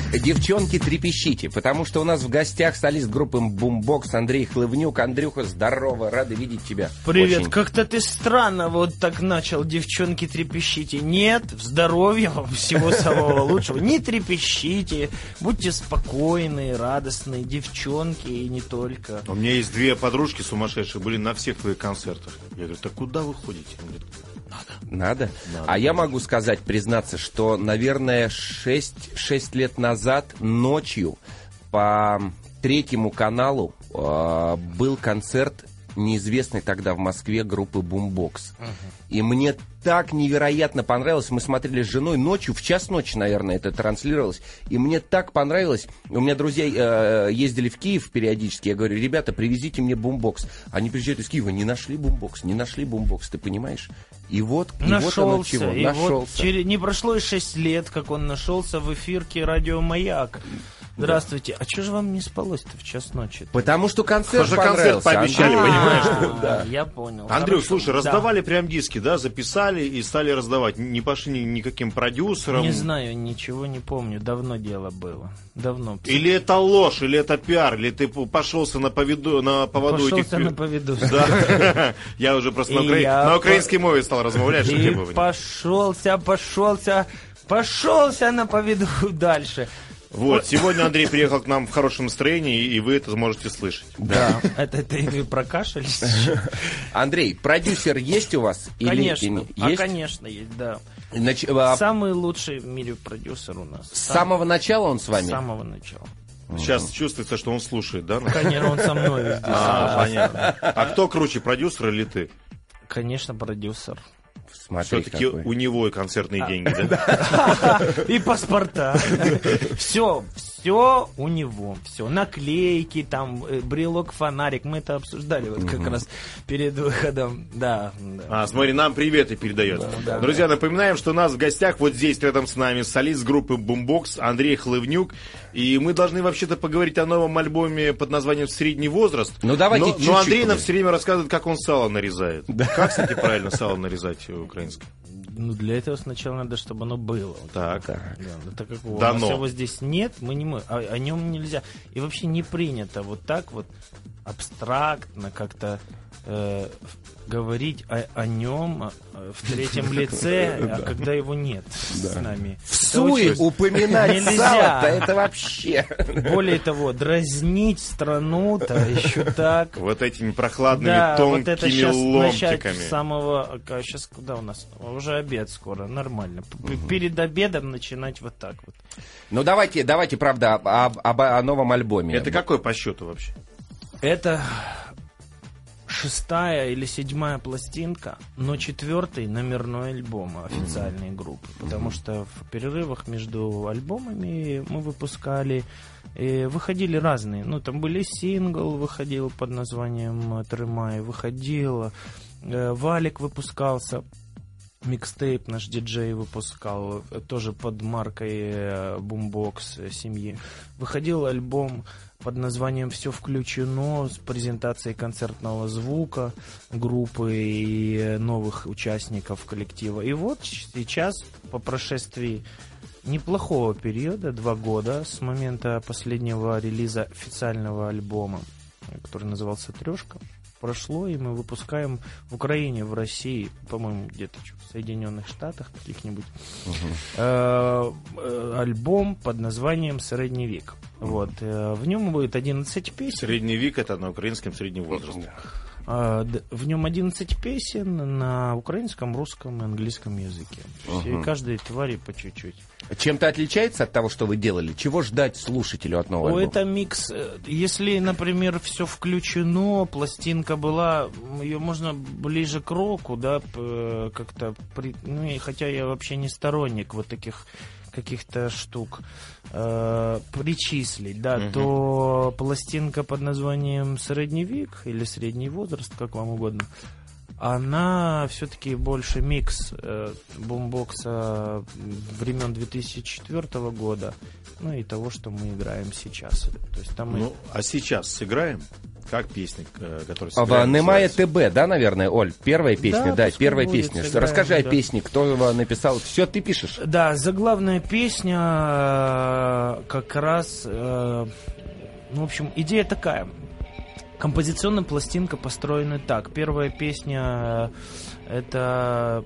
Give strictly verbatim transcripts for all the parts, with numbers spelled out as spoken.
Девчонки, трепещите, потому что у нас в гостях солист группы Boombox Андрей Хлывнюк. Андрюха, здорово, рады видеть тебя. Привет, Очень. Как-то ты странно вот так начал. Девчонки, трепещите. Нет, здоровья вам, всего самого лучшего. Не трепещите, будьте спокойные, радостные, девчонки и не только. У меня есть две подружки сумасшедшие, были на всех твоих концертах. Я говорю, так куда вы ходите? Он говорит, Надо. Надо? Надо. А я могу сказать, признаться, что, наверное, шесть лет назад ночью по третьему каналу э, был концерт неизвестной тогда в Москве группы Boombox. Uh-huh. И мне так невероятно понравилось. Мы смотрели с женой ночью, в час ночи, наверное, это транслировалось. И мне так понравилось. У меня друзья э, ездили в Киев периодически. Я говорю, ребята, привезите мне Boombox. Они приезжают из Киева, не нашли Boombox, не нашли Boombox, ты понимаешь? И вот, и нашелся, вот оно чего, и нашелся. Вот через, не прошло и шесть лет, как он нашелся в эфирке «Радио Маяк». Здравствуйте. Да. А что же вам не спалось-то в час ночи? Потому что концерт Потому понравился. Концерт пообещали, Андрей. понимаешь? А, да. Я понял. Андрюх, Хорошо. слушай, раздавали да. прям диски, да, записали и стали раздавать. Не пошли ни, никаким продюсерам. Не знаю, ничего не помню. Давно дело было. Давно. Или это ложь, или это пиар, или ты пошелся на поводу, на поводу этих... Пошелся на поводу. Да. Я уже просто на украинской мове стал размовлять. И пошелся, пошелся, пошелся на поводу дальше. Вот, сегодня Андрей приехал к нам в хорошем настроении, и вы это можете слышать. Да, это ты прокашлялись. Андрей, продюсер есть у вас? Конечно, а конечно есть, да. Самый лучший в мире продюсер у нас. С самого начала он с вами? С самого начала. Сейчас чувствуется, что он слушает, да? Конечно, он со мной везде. А, понятно. А кто круче, продюсер или ты? Конечно, продюсер. Смотри, все-таки какой. У него и концертные а. деньги, да? И паспорта. Все, все у него. Все. Наклейки, там, брелок, фонарик. Мы это обсуждали вот как раз перед выходом. Да. А, смотри, нам приветы передает. Друзья, напоминаем, что у нас в гостях вот здесь рядом с нами солист группы Boombox Андрей Хлывнюк. И мы должны вообще-то поговорить о новом альбоме под названием «Средний возраст». Ну, давайте но, чуть-чуть. Но Андрей нам все время рассказывает, как он сало нарезает. Да. Как, кстати, правильно сало нарезать украинское? Ну, для этого сначала надо, чтобы оно было. Так. Да, да, так как у да нас но. его здесь нет, мы не мы, о, о нем нельзя. И вообще не принято вот так вот абстрактно как-то э, говорить о, о нем о, в третьем лице, а когда его нет с нами. В суе упоминать сало-то это вообще. Более того, дразнить страну-то еще так. Вот этими прохладными тонкими ломтиками. С самого... Сейчас куда у нас? Уже обед скоро, нормально. Перед обедом начинать вот так вот. Ну давайте, давайте, правда, об, об, о новом альбоме. Это какой по счету вообще? Это шестая или седьмая пластинка, но четвертый номерной альбом официальной группы. Потому что в перерывах между альбомами мы выпускали, выходили разные. Ну, там были сингл, выходил под названием «Тримай», выходил, Валик выпускался, микстейп наш диджей выпускал, тоже под маркой Boombox семьи. Выходил альбом под названием «Все включено» с презентацией концертного звука группы и новых участников коллектива. И вот сейчас, по прошествии неплохого периода, два года, с момента последнего релиза официального альбома, который назывался «Трешка», прошло, и мы выпускаем в Украине, в России, по-моему, где-то в Соединенных Штатах каких-нибудь, uh-huh. э, э, альбом под названием «Средний век». Uh-huh. Вот, э, в нем будет одиннадцать песен. Средний век — это на украинском средний возраст. Э, в нем одиннадцать песен на украинском, русском и английском языке. Uh-huh. И каждой твари по чуть-чуть. Чем-то отличается от того, что вы делали? Чего ждать слушателю от нового альбома? альбома? Это микс. Если, например, все включено, пластинка была, ее можно ближе к року, да, как-то, при, ну, и хотя я вообще не сторонник вот таких каких-то штук э, причислить, да, uh-huh. то пластинка под названием «Средний век» или «Средний возраст», как вам угодно, она все-таки больше микс э, бумбокса времен две тысячи четвёртого года, ну и того, что мы играем сейчас. То есть там ну, мы... а сейчас сыграем? Как песня, которая сыграем? Немая ТБ, да, наверное, Оль? Первая песня, да, да первая песня. Сыграем, расскажи да. о песне, кто его написал. Все ты пишешь? Да, заглавная песня, как раз, э, ну, в общем, идея такая. Композиционная пластинка построена так. Первая песня э, это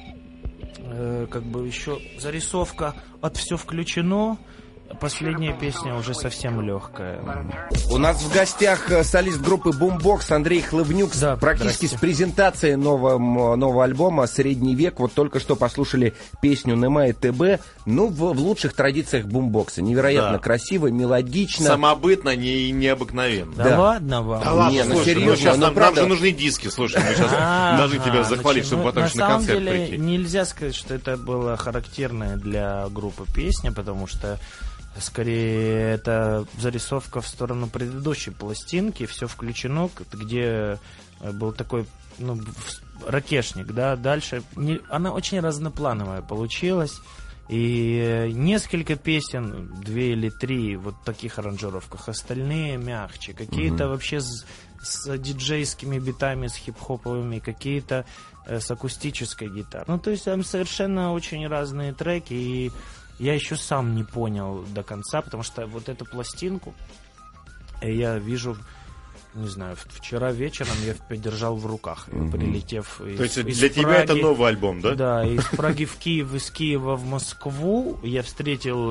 э, как бы еще зарисовка от «Все включено». Последняя песня уже совсем легкая. У нас в гостях солист группы Boombox Андрей Хлывнюк, да, практически с презентацией нового, нового альбома «Средний век». Вот только что послушали песню «Нема и ТБ». Ну, в, в лучших традициях Boombox. Невероятно да. красиво, мелодично. Самобытно и необыкновенно. Да, да. ладно вам. Да ладно, Не, ну, слушай, серьезно, ну, сейчас ну, нам, правда... нам же нужны диски, слушай, мы сейчас должны тебя захвалить, чтобы потом еще на концерт прийти. На самом деле нельзя сказать, что это было характерное для группы песня, потому что скорее это зарисовка в сторону предыдущей пластинки, «Все включено», где был такой, ну, ракешник, да, дальше не, она очень разноплановая получилась, и несколько песен, две или три, вот в таких аранжировках, остальные мягче, какие-то mm-hmm. вообще с, с диджейскими битами, с хип-хоповыми, какие-то э, с акустической гитарой, ну, то есть там совершенно очень разные треки, и я еще сам не понял до конца, потому что вот эту пластинку я вижу, не знаю, вчера вечером я подержал в руках, mm-hmm. прилетев из, То есть из для Праги, тебя это новый альбом, да? Да, из Праги в Киев, из Киева в Москву я встретил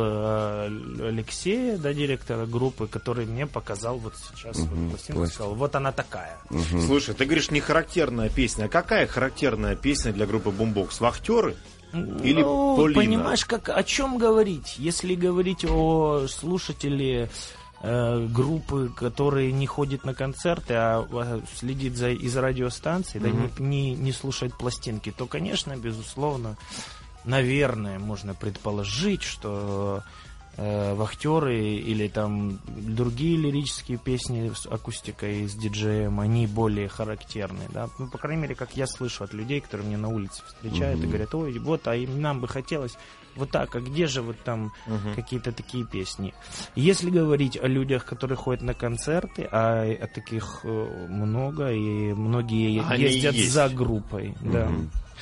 э, Алексея, да, директора группы, который мне показал вот сейчас mm-hmm. вот пластинку, сказал, вот она такая. Mm-hmm. Слушай, ты говоришь, не характерная песня, а какая характерная песня для группы Boombox? «Вахтеры»? Или ну, Полина? Понимаешь, как, о чем говорить? Если говорить о слушателе э, группы, которые не ходит на концерты, а, а следит за, из радиостанций, mm-hmm. да, не, не, не слушает пластинки, то, конечно, безусловно, наверное, можно предположить, что э, «Вахтеры» или там другие лирические песни с акустикой, с диджеем, они более характерны, да, ну, по крайней мере, как я слышу от людей, которые мне на улице встречают mm-hmm. и говорят, ой, вот, а им, нам бы хотелось вот так, а где же вот там uh-huh. какие-то такие песни. Если говорить о людях, которые ходят на концерты, а, а таких много, и многие Они ездят есть. за группой, uh-huh. да,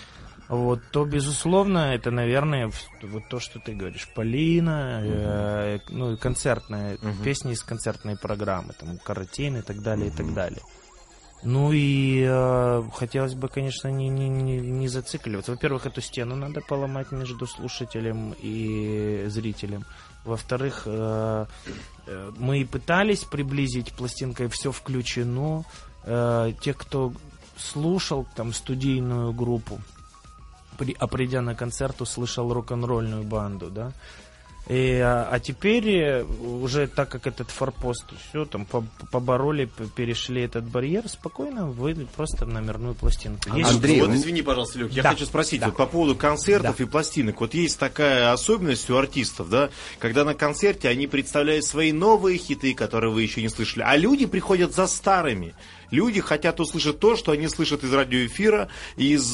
вот, то, безусловно, это, наверное, вот то, что ты говоришь, Полина, uh-huh. э, ну, концертная, uh-huh. песни из концертной программы, там, Каратин и так далее, uh-huh. и так далее. Ну и э, хотелось бы, конечно, не, не, не, не зацикливаться. Во-первых, эту стену надо поломать между слушателем и зрителем. Во-вторых, э, э, мы пытались приблизить пластинкой «Все включено». Э, те, кто слушал там студийную группу, при, а придя на концерт, услышал рок-н-ролльную банду, да. И, а, а теперь уже так как этот форпост все там побороли, перешли этот барьер, спокойно вы просто номерную пластинку. Есть Андрей, вот извини, пожалуйста, Люк, я да. хочу спросить да. вот по поводу концертов да. и пластинок. Вот есть такая особенность у артистов, да, когда на концерте они представляют свои новые хиты, которые вы еще не слышали, а люди приходят за старыми. Люди хотят услышать то, что они слышат из радиоэфира, из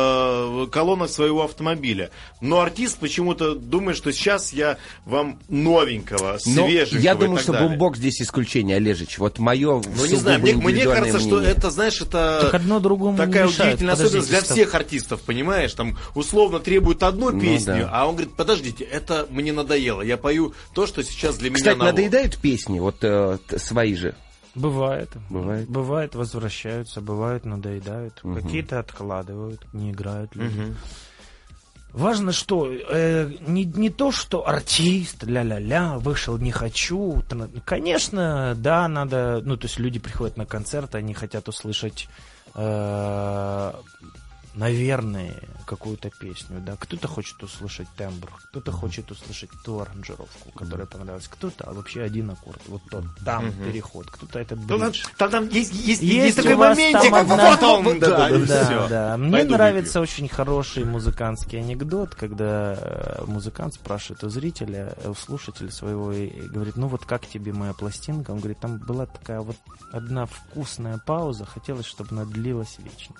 э, колонок своего автомобиля. Но артист почему-то думает, что сейчас я вам новенького, свеженького. Но я думаю, что Boombox здесь исключение, Олежич. Вот мое ну, не знаю, мне, мне кажется, мнение. Что это, знаешь, это так одно другому такая мешает. удивительная особенность для всех артистов, понимаешь? Там условно требуют одну ну, песню, да. а он говорит, подождите, это мне надоело. Я пою то, что сейчас для Кстати, меня ново. Кстати, надоедают песни, вот э, свои же? Бывает. Бывает. Бывает, возвращаются, бывают, надоедают. Угу. Какие-то откладывают, не играют люди. Угу. Важно, что э, не, не то, что артист, ля-ля-ля, вышел, не хочу. Конечно, да, надо... Ну, то есть люди приходят на концерт, они хотят услышать... Э, наверное, какую-то песню, да, кто-то хочет услышать тембр, кто-то хочет услышать ту аранжировку, которая понравилась, кто-то а вообще один аккорд, вот тот, там uh-huh. переход, кто-то это бридж. Там, там есть, есть, есть, есть такой моментик, как одна... потом, да, да, да, да, да. Мне Пойду нравится выпью. Очень хороший музыкантский анекдот, когда музыкант спрашивает у зрителя, у слушателя своего, и говорит, ну вот как тебе моя пластинка? Он говорит, там была такая вот одна вкусная пауза, хотелось, чтобы она длилась вечно.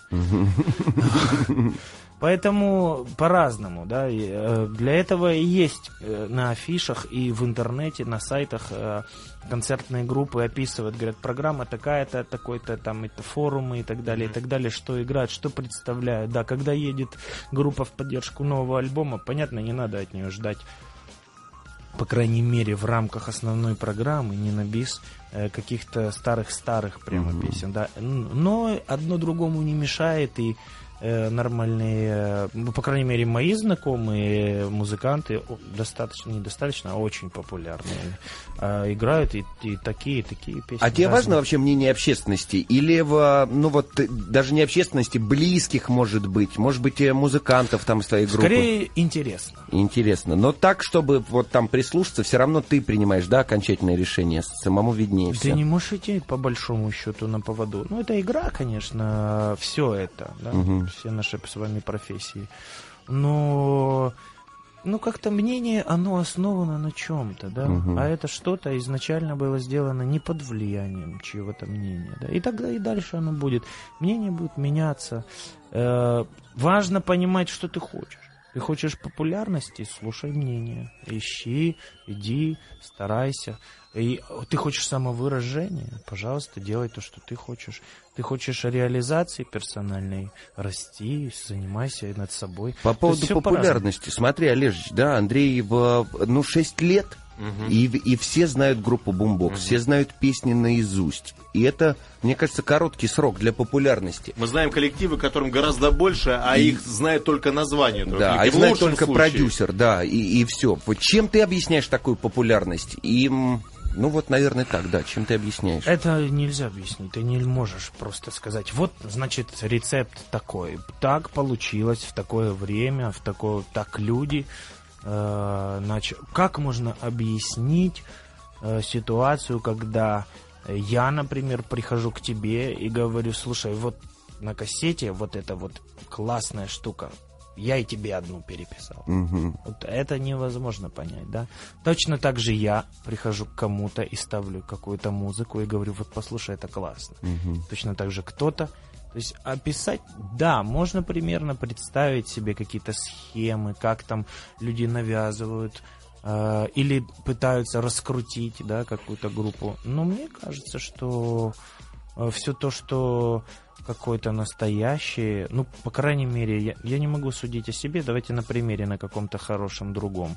Поэтому по-разному, да, для этого и есть на афишах и в интернете, на сайтах концертные группы описывают, говорят, программа такая-то, такой-то, там, это форумы и так далее, и так далее, что играют, что представляют. Да, когда едет группа в поддержку нового альбома, понятно, не надо от нее ждать по крайней мере, в рамках основной программы, не на бис, каких-то старых-старых прямо mm-hmm. песен, да. Но одно другому не мешает, и нормальные, ну, по крайней мере, мои знакомые музыканты достаточно, недостаточно, а очень популярные. А, играют и, и такие, и такие песни. А тебе разные. важно вообще мнение общественности? Или, в, ну вот, даже не общественности, близких, может быть, может быть, музыкантов там из твоей группы? Скорее, интересно. Интересно. Но так, чтобы вот там прислушаться, все равно ты принимаешь, да, окончательное решение, самому виднее все. Ты не можешь идти, по большому счету, на поводу. Ну, это игра, конечно, все это, да, угу. все наши с вами профессии. Но, ну, как-то мнение, оно основано на чем-то, да, угу. а это что-то изначально было сделано не под влиянием чьего-то мнения, да, и тогда и дальше оно будет. Мнение будет меняться. Э, важно понимать, что ты хочешь. Ты хочешь популярности, слушай мнение. Ищи, иди, старайся. И ты хочешь самовыражения, пожалуйста, делай то, что ты хочешь. Ты хочешь реализации персональной, расти, занимайся над собой. По поводу популярности, по-разному. Смотри, Олежич, да, Андрей, в, ну, шесть лет, угу. и, и все знают группу Boombox, угу. все знают песни наизусть. И это, мне кажется, короткий срок для популярности. Мы знаем коллективы, которым гораздо больше, а и... их знает только название. Да, а их знает только случае. Продюсер, да, и, и все. Вот чем ты объясняешь такую популярность? И, ну вот, наверное, так, да, чем ты объясняешь? Это нельзя объяснить, ты не можешь просто сказать, вот, значит, рецепт такой. Так получилось в такое время, в такое, так люди... Э, нач... Как можно объяснить э, ситуацию, когда... Я, например, прихожу к тебе и говорю, слушай, вот на кассете вот эта вот классная штука, я и тебе одну переписал. Угу. Вот это невозможно понять, да? Точно так же я прихожу к кому-то и ставлю какую-то музыку и говорю, вот послушай, это классно. Угу. Точно так же кто-то. То есть описать, да, можно примерно представить себе какие-то схемы, как там люди навязывают, или пытаются раскрутить, да, какую-то группу. Но мне кажется, что все то, что какое-то настоящее, ну, по крайней мере, я, я не могу судить о себе, давайте на примере на каком-то хорошем другом.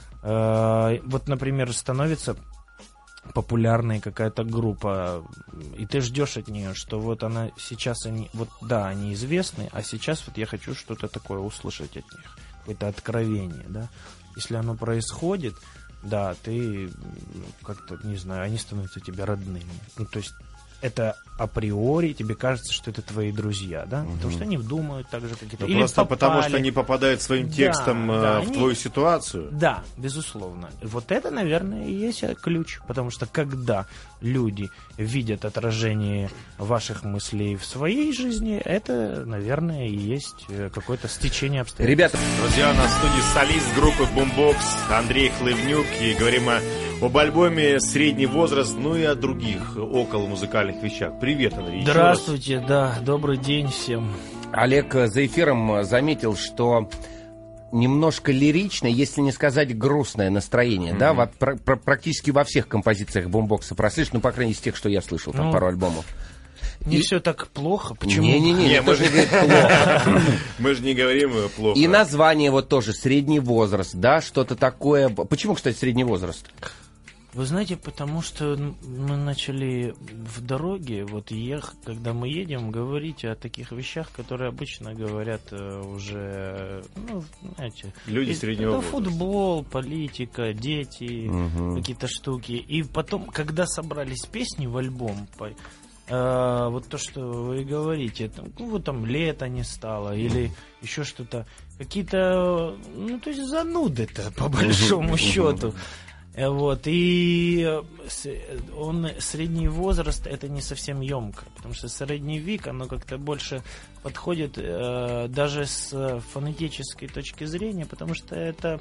Вот, например, становится популярная какая-то группа, и ты ждешь от нее, что вот она сейчас, они, вот да, они известны, а сейчас вот я хочу что-то такое услышать от них, какое-то откровение, да. Если оно происходит, да, ты как-то, не знаю, они становятся тебе родными. Ну, то есть это априори тебе кажется, что это твои друзья, да? Угу. Потому что они думают так же, как и ты. Ну, просто попали. Потому что они попадают своим текстом да, да, в они... твою ситуацию. Да, безусловно. Вот это, наверное, и есть ключ. Потому что когда люди видят отражение ваших мыслей в своей жизни, это, наверное, и есть какое-то стечение обстоятельств. Ребята, друзья, на студии солист группы Boombox Андрей Хлывнюк. И говорим мы об альбоме «Средний возраст», ну и о других около музыкальных вещах. Привет, Андрей. Здравствуйте, да, добрый день всем. Олег за эфиром заметил, что немножко лиричное, если не сказать грустное настроение, mm-hmm. да, во, про, про, практически во всех композициях Boombox прослышно, ну, по крайней мере, из тех, что я слышал, там ну, пару альбомов. Не и... все так плохо, почему? Не-не-не, не, мы же говорим плохо. Мы же не говорим плохо. И название вот тоже, средний возраст, да, что-то такое. Почему, кстати, средний возраст? Вы знаете, потому что мы начали в дороге, вот ехать, когда мы едем, говорить о таких вещах, которые обычно говорят уже, ну, знаете... Люди среднего возраста. Футбол, политика, дети, угу. какие-то штуки. И потом, когда собрались песни в альбом, э, вот то, что вы говорите, там, ну, вот там лето не стало, или еще что-то, какие-то, ну, то есть зануды-то, по большому счету. Вот, и он, средний возраст, это не совсем емко, потому что средний век, оно как-то больше подходит э, даже с фонетической точки зрения, потому что это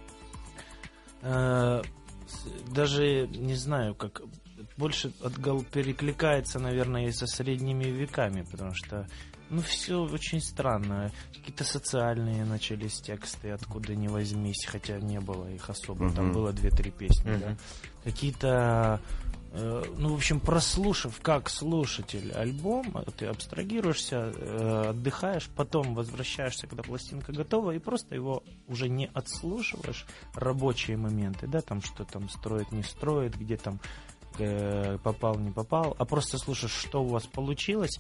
э, даже, не знаю, как больше отгол перекликается, наверное, и со средними веками, потому что ну, все очень странно. Какие-то социальные начались тексты, откуда ни возьмись, хотя не было их особо. Uh-huh. Там было две-три песни, uh-huh. да. Какие-то ну, в общем, прослушав как слушатель альбом, ты абстрагируешься, отдыхаешь, потом возвращаешься, когда пластинка готова, и просто его уже не отслушиваешь, рабочие моменты, да, там, что там строит, не строит, где там э, попал, не попал, а просто слушаешь, что у вас получилось,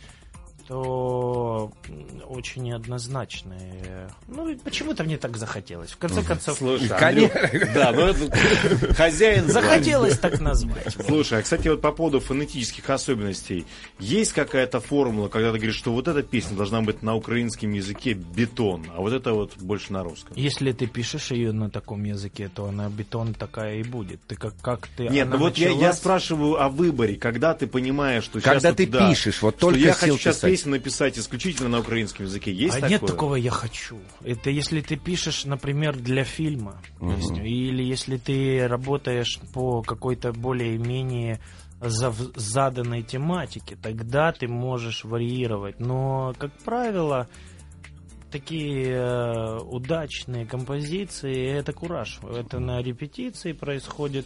то очень неоднозначные. Ну, почему-то мне так захотелось. В конце концов... Слушай, Андрюх, да, ну это хозяин... Захотелось так назвать. Слушай, а, кстати, вот по поводу фонетических особенностей. Есть какая-то формула, когда ты говоришь, что вот эта песня должна быть на украинском языке бетон, а вот это вот больше на русском? Если ты пишешь ее на таком языке, то она бетон такая и будет. Ты как, как ты... Нет, ну вот началась... я, я спрашиваю о выборе. Когда ты понимаешь, что когда сейчас... ты вот, да, пишешь, вот только я хочу сейчас писать. песню написать исключительно на украинском языке. Есть а такое? Нет такого «я хочу». Это если ты пишешь, например, для фильма uh-huh. песню, или если ты работаешь по какой-то более-менее заданной тематике, тогда ты можешь варьировать. Но, как правило, такие э, удачные композиции, это кураж. Это на репетиции происходит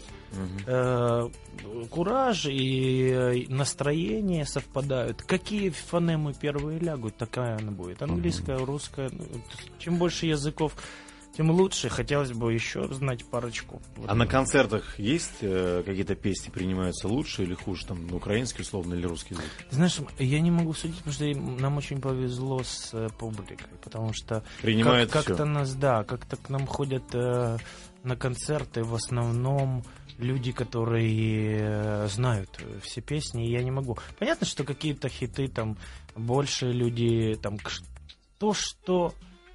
э, кураж, и настроение совпадают. Какие фонемы первые лягут, такая она будет. Английская, русская. Чем больше языков, тем лучше. Хотелось бы еще знать парочку. А на концертах есть э, какие-то песни принимаются лучше или хуже? Там на украинский, условно, или русский язык? Знаешь, я не могу судить, потому что нам очень повезло с э, публикой, потому что принимают как, как-то всё. нас, да, как-то к нам ходят э, на концерты в основном люди, которые э, знают все песни, и я не могу. Понятно, что какие-то хиты там больше люди там то, что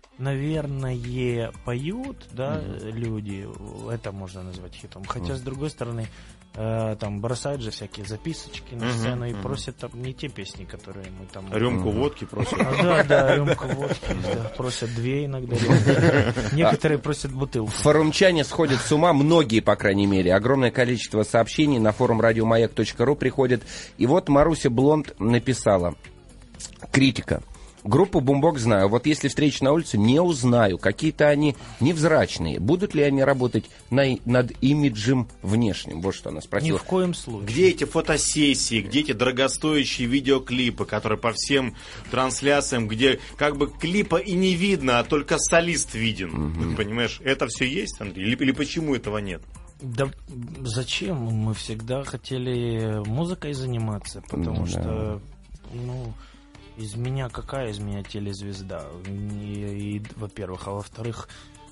наверное, поют, да, mm-hmm. люди, это можно назвать хитом. Хотя, mm-hmm. с другой стороны, э, там бросают же всякие записочки на сцену mm-hmm. и просят там не те песни, которые мы там... Рюмку mm-hmm. водки просят. А, да, да, рюмку водки, да, просят две иногда. Некоторые просят бутылку. Форумчане сходят с ума, многие, по крайней мере. Огромное количество сообщений на форум радиомаяк точка ру приходит. И вот Маруся Блонд написала. Критика. Группу Бумбокс знаю. Вот если встречу на улице, не узнаю. Какие-то они невзрачные. Будут ли они работать на, над имиджем внешним? Вот что она спросила. Ни в коем случае. Где эти фотосессии, где эти дорогостоящие видеоклипы, которые по всем трансляциям, где как бы клипа и не видно, а только солист виден. Mm-hmm. Понимаешь, это все есть, Андрей? Или, или почему этого нет? Да зачем? Мы всегда хотели музыкой заниматься, потому mm-hmm. что, ну... Из меня какая из меня телезвезда? И, и, во-первых, а во-вторых,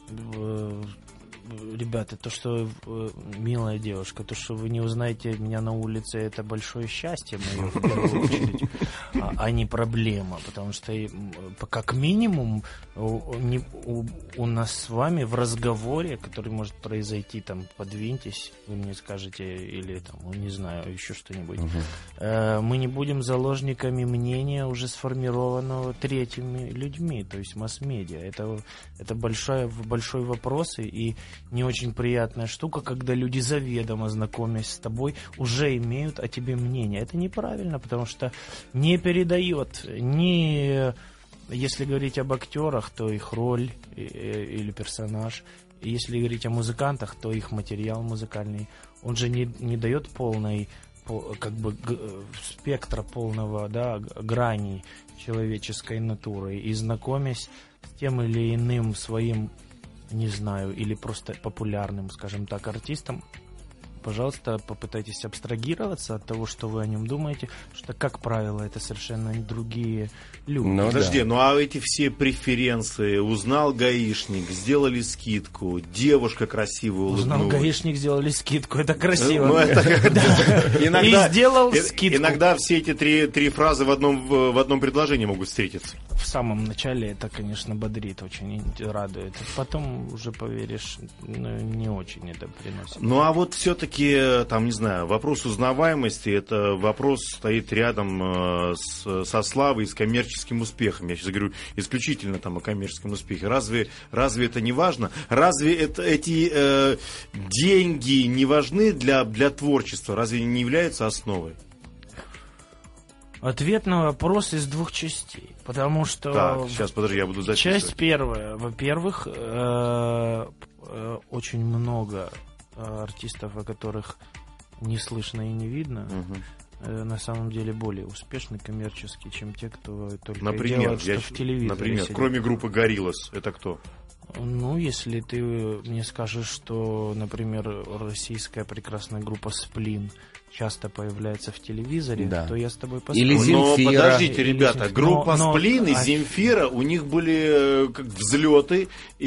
э, ребята, то, что э, милая девушка, то, что вы не узнаете меня на улице, это большое счастье мое, в первую очередь, а, а не проблема, потому что э, как минимум у, не, у, у нас с вами в разговоре, который может произойти, там, подвиньтесь, вы мне скажете, или там, ну, не знаю, еще что-нибудь, uh-huh. э, мы не будем заложниками мнения, уже сформированного третьими людьми, то есть масс-медиа. Это, это большой, большой вопрос, и не очень приятная штука, когда люди, заведомо знакомясь с тобой, уже имеют о тебе мнение. Это неправильно, потому что не передает ни, если говорить об актерах, то их роль или персонаж. Если говорить о музыкантах, то их материал музыкальный. Он же не, не дает полной, как бы, спектра полного, да, граней человеческой натуры. И знакомясь с тем или иным своим, не знаю, или просто популярным, скажем так, артистом, пожалуйста, попытайтесь абстрагироваться от того, что вы о нем думаете, что, как правило, это совершенно другие люди. Ну, Подожди, да. ну а эти все преференции, узнал гаишник, сделали скидку, девушка красивая улыбнулась. Узнал гаишник, сделали скидку, это красиво. Ну, это, да. И сделал скидку. Иногда все эти три, три фразы в одном, в одном предложении могут встретиться. В самом начале это, конечно, бодрит, очень радует. Потом уже, поверишь, ну, не очень это приносит. Ну а вот все-таки там, не знаю, вопрос узнаваемости, это вопрос стоит рядом э, с, со славой и с коммерческим успехом. Я сейчас говорю исключительно там о коммерческом успехе. Разве, разве это не важно? Разве это, эти э, деньги не важны для, для творчества? Разве не являются основой? Ответ на вопрос из двух частей. Потому что... Так, сейчас, подожди, я буду записывать. Часть первая. Во-первых, э, э, очень много артистов, о которых не слышно и не видно, Угу. на самом деле более успешны коммерчески, чем те, кто только например, делает, я, что в телевизоре например, сидит. кроме группы Gorillaz, это кто? Ну, если ты мне скажешь, что, например, российская прекрасная группа «Сплин» часто появляется в телевизоре, да. то я с тобой поспорю. Или Земфира. Но подождите, Или ребята, Земфира. группа но, «Сплин» но... и «Земфира», у них были как взлеты,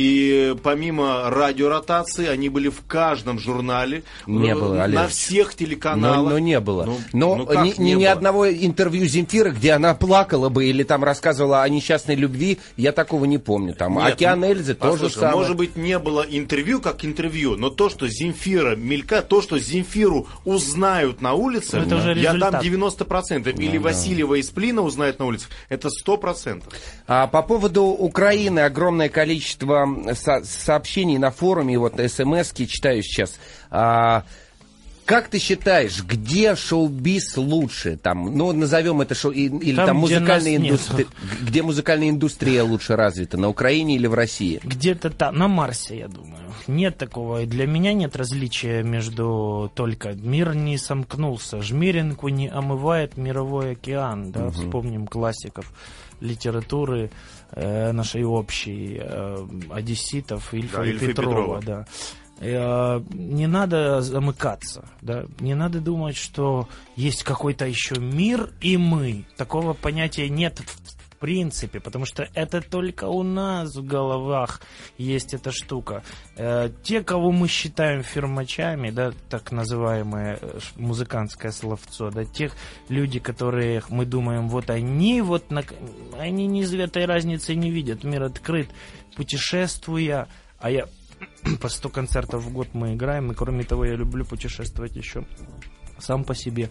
и помимо радиоротации, они были в каждом журнале, не было, на Олег. всех телеканалах. Но, но не было. Ну, но ну как ни, не ни было? одного интервью Земфиры, где она плакала бы или там рассказывала о несчастной любви, я такого не помню. Там Нет, «Океан ну, Эльзы» тоже послушай, самое. может быть, не было интервью как интервью, но то, что Земфира мелька, то, что Земфиру узнают на улице, это уже я результат. дам девяносто процентов. Или да. Васильева и Сплина узнают на улице, это сто процентов. А по поводу Украины огромное количество со- сообщений на форуме, вот смс-ки читаю сейчас. А, как ты считаешь, где шоу-биз лучше? Там, ну, назовем это шоу, и- или там, Там, музыкальная где нас индустрия. Где музыкальная индустрия лучше развита? На Украине или в России? Где-то там, на Марсе, я думаю. Нет такого. И для меня нет различия между только мир не сомкнулся, жмеринку не омывает мировой океан. Да? Угу. Вспомним классиков литературы э, нашей общей, э, одесситов, Ильфа Да, и Ильфа и Петрова. Петрова. Да. Э, не надо замыкаться, да? Не надо думать, что есть какой-то еще мир и мы. Такого понятия нет в В принципе, потому что это только у нас в головах есть эта штука. Э, те, кого мы считаем фирмачами, да, так называемое музыкантское словцо, да, тех люди, которые мы думаем, вот они, вот на, они ни этой разницы не видят, мир открыт, путешествуя, а я по сто концертов в год мы играем, и кроме того я люблю путешествовать еще сам по себе.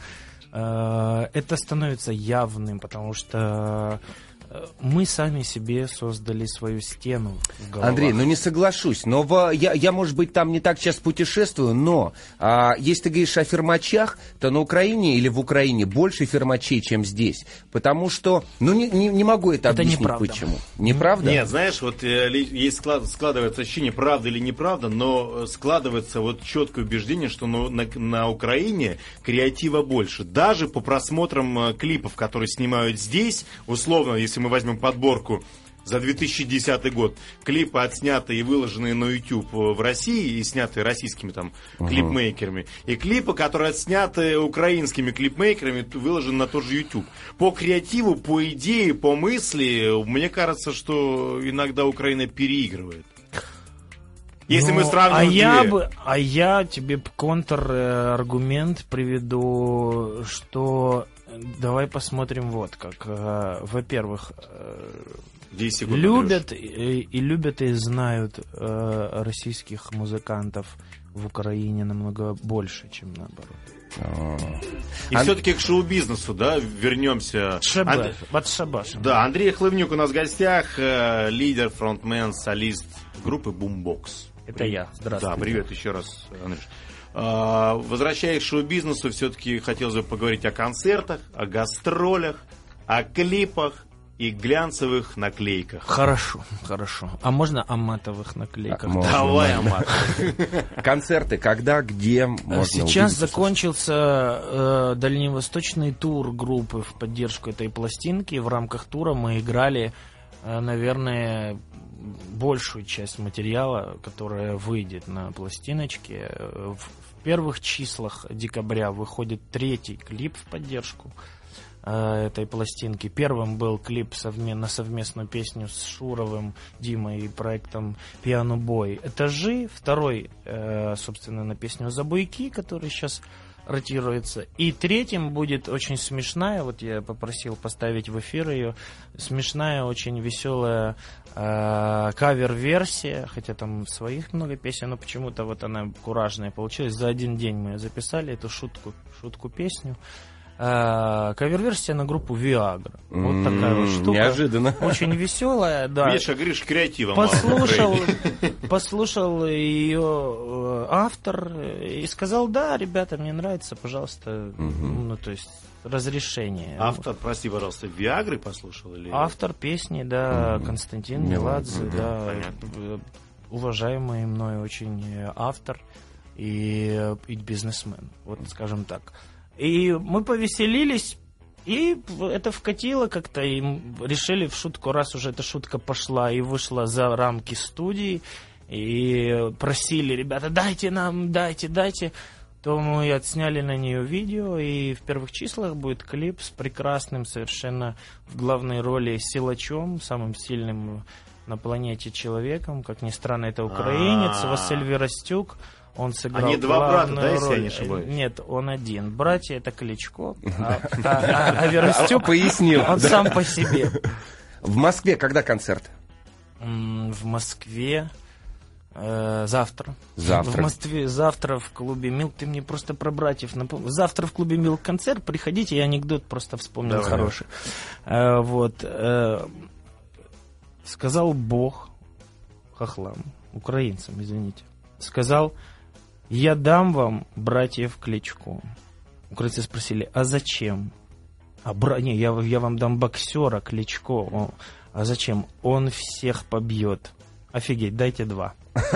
Э, это становится явным, потому что мы сами себе создали свою стену в головах. Андрей, ну не соглашусь, но в, я, я, может быть, там не так часто путешествую, но а, если ты говоришь о фирмачах, то на Украине или в Украине больше фирмачей, чем здесь. Потому что, ну не, не, не могу это, это объяснить, неправда. почему. Неправда? Нет, знаешь, вот э, есть склад, складывается ощущение, правда или неправда, но складывается вот четкое убеждение, что на, на, на Украине креатива больше. Даже по просмотрам э, клипов, которые снимают здесь, условно, если мы возьмем подборку за две тысячи десятый год, клипы отснятые и выложенные на YouTube в России и снятые российскими там uh-huh. клипмейкерами, и клипы, которые отсняты украинскими клипмейкерами, выложены на тот же YouTube. По креативу, по идее, по мысли, мне кажется, что иногда Украина переигрывает. Если Но, мы сравниваем а я две. бы, а я тебе контраргумент приведу, что давай посмотрим вот как. Во-первых, любят и, и любят и знают э, российских музыкантов в Украине намного больше, чем наоборот. И а... все-таки к шоу-бизнесу, да, вернемся. Шабаш, Анд... шабаш. Да, Андрей Хлывнюк у нас в гостях, э, лидер, фронтмен, солист группы Boombox. Это я. Здравствуйте. Да, привет еще раз, Андрей. А, возвращаясь к шоу-бизнесу, все-таки хотелось бы поговорить о концертах, о гастролях, о клипах и глянцевых наклейках. Хорошо, хорошо. А можно о матовых наклейках? Можно, Давай можно. о матовых. Концерты когда, где можно Сейчас увидеть? закончился э, дальневосточный тур группы в поддержку этой пластинки. В рамках тура мы играли, э, наверное, большую часть материала, которая выйдет на пластиночке. В, в первых числах декабря выходит третий клип в поддержку э, этой пластинки. Первым был клип совме- на совместную песню с Шуровым, Димой и проектом «Пиано Бой». «Этажи». Второй, э, собственно, на песню «Забуйки», который сейчас ротируется. И третьим будет очень смешная, вот я попросил поставить в эфир ее, смешная, очень веселая э, кавер-версия, хотя там своих много песен, но почему-то вот она куражная получилась. За один день мы вот эту шутку, шутку-песню. Э, кавер-версия на группу Viagra. Вот такая вот штука. Неожиданно. Очень веселая, да. Видишь, а говоришь, креатива Послушал, послушал ее автор и сказал, да, ребята, мне нравится, пожалуйста, ну, то есть, разрешение. Автор, прости, пожалуйста, Виагры послушал? Или... Автор песни, да, mm-hmm. Константин Меладзе, mm-hmm. да, Понятно. уважаемый мной очень автор. и, и бизнесмен, вот скажем так. И мы повеселились, и это вкатило как-то, и решили в шутку, раз уже эта шутка пошла и вышла за рамки студии, и просили, ребята, дайте нам, дайте, дайте, то мы отсняли на нее видео, и в первых числах будет клип с прекрасным совершенно в главной роли силачом, самым сильным на планете человеком, как ни странно, это украинец, А-а-а. Василь Веростюк. Он сыграл Они два брата, да, роль. если я не ошибаюсь? Нет, он один. Братья — это Кличко, а, а, а, а Веростюк, пояснил, он да. сам по себе. В Москве когда концерт? В Москве э, завтра. Завтра. В Москве завтра в клубе Милк. Ты мне просто про братьев напомнил. Завтра в клубе Милк концерт. Приходите, я анекдот просто вспомнил. Давай. Хороший. Э, вот. Э, сказал Бог хохлам, украинцам, извините. Сказал: я дам вам братьев Кличко. Украинцы спросили: а зачем? А бра... Не, я, я вам дам боксера Кличко. О, а зачем? Он всех побьет. Офигеть, дайте два.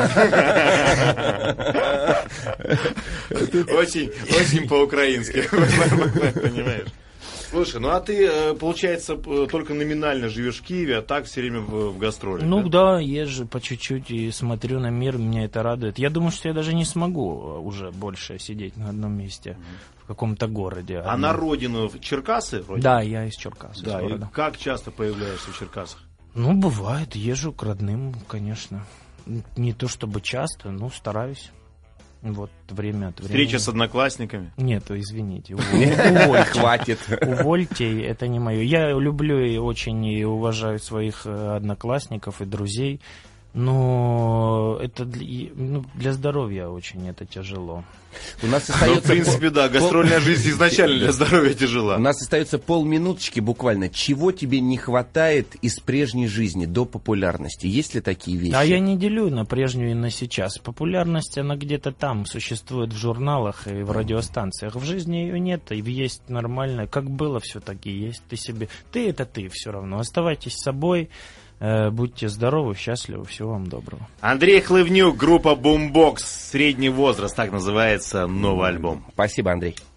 Очень, очень по-украински. Понимаешь? Слушай, ну а ты, получается, только номинально живешь в Киеве, а так все время в, в гастролях? Ну да? да, езжу по чуть-чуть и смотрю на мир, меня это радует. Я думаю, что я даже не смогу уже больше сидеть на одном месте mm-hmm. в каком-то городе. А одном. На родину в Черкасы? Родину? Да, я из Черкас. Да, из и как часто появляешься в Черкасах? Ну, бывает, езжу к родным, конечно. Не то чтобы часто, но стараюсь. Вот, время от времени. Встреча с одноклассниками? Нет, извините. Увольте. Хватит. Увольте, это не мое. Я люблю и очень и уважаю своих одноклассников и друзей, но это для, ну, для здоровья очень это тяжело. У нас остается... Ну, в принципе, да, гастрольная жизнь изначально для здоровья тяжела. У нас остается полминуточки буквально. Чего тебе не хватает из прежней жизни до популярности? Есть ли такие вещи? А я не делю на прежнюю и на сейчас. Популярность, она где-то там существует в журналах и в радиостанциях. В жизни ее нет, и есть нормально. Как было, все так и есть. Ты себе... Ты — это ты все равно. Оставайтесь собой. Будьте здоровы, счастливы, всего вам доброго. Андрей Хлывнюк, группа Boombox, средний возраст, так называется новый альбом. Спасибо, Андрей.